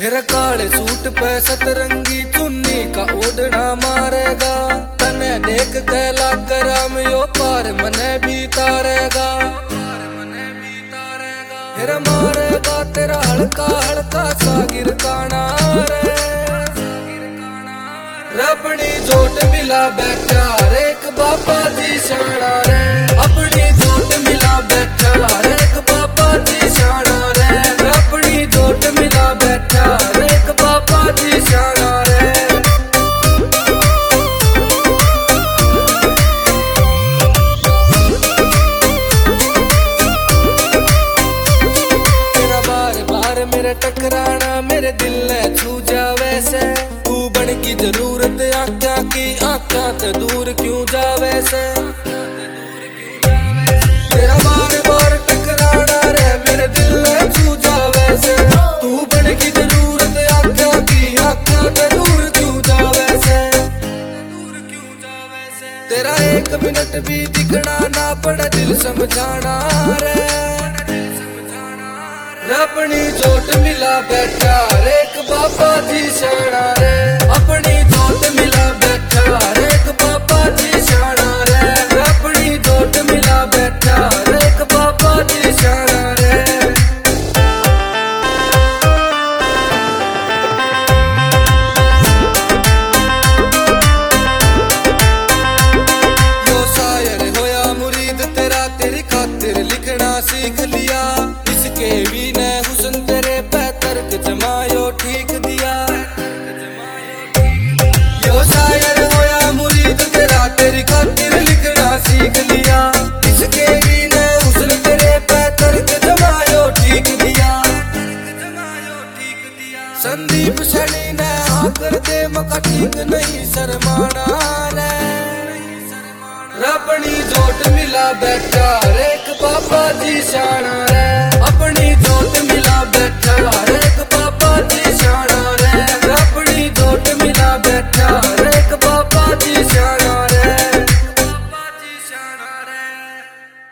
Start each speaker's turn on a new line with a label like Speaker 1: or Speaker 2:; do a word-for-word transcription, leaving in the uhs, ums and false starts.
Speaker 1: फिर काले सूट पे सतरंगी चुन्नी का ओढ़ना मारेगा, तने देख के लाग राम यो पार मने भी तारेगा। फिर मारेगा तेरा हल्का हल्का सा गिरकाना रे, अपनी जोट मिला बैठा एक बाबा जी शाना रे, अपनी जोट मिला बैठा एक बाबा जी शाना रे, अपनी जोट मिला बैठा एक बाबा जी शाना रे। तेरा बार बार मेरे टकराना मेरे दिल ने छू जावे से, तू बन की जरूरत आँखा की आँखा ते दूर क्यों जावे से। तेरा बार बार टकराना रे मेरे दिल ने छू जावे से, तू बन की जरूरत आँखा की आँखा ते दूर क्यों जावे से। तेरा एक मिनट भी दिखना ना पड़े दिल समझाना रे, अपनी जोट मिला बैठा एक बाबा जी शाना रे, अपनी जोट मिला बैठा एक बाबा जी शाना रे, अपनी जोट मिला बैठा एक बाबा जी शाना रे। यो शायर होया मुरीद तेरा तेरी खातिर लिखना सीख लिया, इसके भी ने हुस्न तेरे पे तर्क जमायो ठीक दिया। यो शायर होया मुरीद तेरा तेरी खातिर लिखना सीख लिया, इसके भी ने हुस्न तेरे पे तर्क जमायो ठीक दिया। संदीप शनि ने आकर दे मका ठीक नहीं शर्माना रे, अपनी जोट मिला बैठा एक बाबा जी शाना रे।